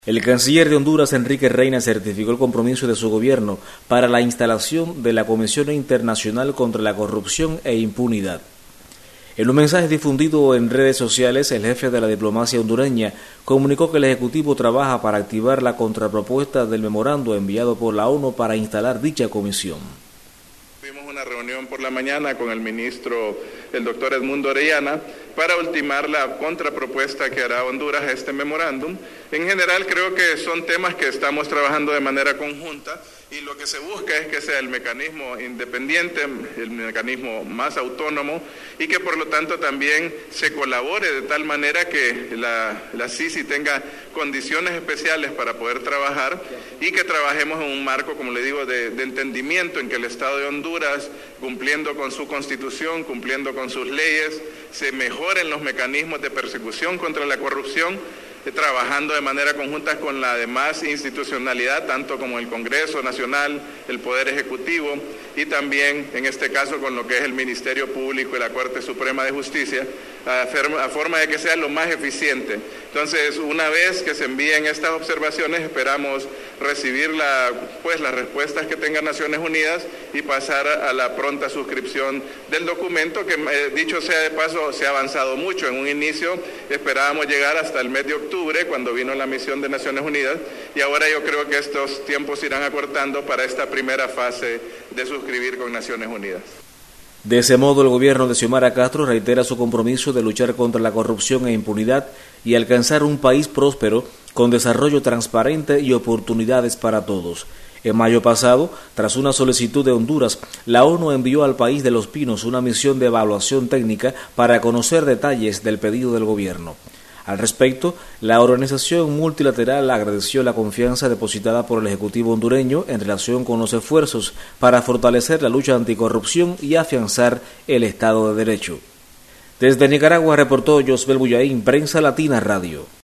El canciller de Honduras, Enrique Reina, certificó el compromiso de su gobierno para la instalación de la Comisión Internacional contra la Corrupción e Impunidad. En un mensaje difundido en redes sociales, el jefe de la diplomacia hondureña comunicó que el Ejecutivo trabaja para activar la contrapropuesta del memorando enviado por la ONU para instalar dicha comisión. Tuvimos una reunión por la mañana con el ministro, el doctor Edmundo Orellana, para ultimar la contrapropuesta que hará Honduras a este memorándum. En general creo que son temas que estamos trabajando de manera conjunta y lo que se busca es que sea el mecanismo independiente, el mecanismo más autónomo y que por lo tanto también se colabore de tal manera que la CICI tenga condiciones especiales para poder trabajar y que trabajemos en un marco, como le digo, de entendimiento en que el Estado de Honduras, cumpliendo con su constitución, cumpliendo con sus leyes, se mejoren los mecanismos de persecución contra la corrupción, trabajando de manera conjunta con la demás institucionalidad, tanto como el Congreso Nacional, el Poder Ejecutivo y también, en este caso, con lo que es el Ministerio Público y la Corte Suprema de Justicia, a forma de que sea lo más eficiente. Entonces, una vez que se envíen estas observaciones, esperamos recibir las respuestas que tenga Naciones Unidas y pasar a la pronta suscripción del documento, que dicho sea de paso, se ha avanzado mucho. En un inicio esperábamos llegar hasta el mes de octubre, cuando vino la misión de Naciones Unidas, y ahora yo creo que estos tiempos irán acortando para esta primera fase de suscribir con Naciones Unidas. De ese modo, el gobierno de Xiomara Castro reitera su compromiso de luchar contra la corrupción e impunidad y alcanzar un país próspero, con desarrollo transparente y oportunidades para todos. En mayo pasado, tras una solicitud de Honduras, la ONU envió al país de Los Pinos una misión de evaluación técnica para conocer detalles del pedido del gobierno. Al respecto, la organización multilateral agradeció la confianza depositada por el Ejecutivo hondureño en relación con los esfuerzos para fortalecer la lucha anticorrupción y afianzar el Estado de Derecho. Desde Nicaragua reportó Josbel Bullaín, Prensa Latina Radio.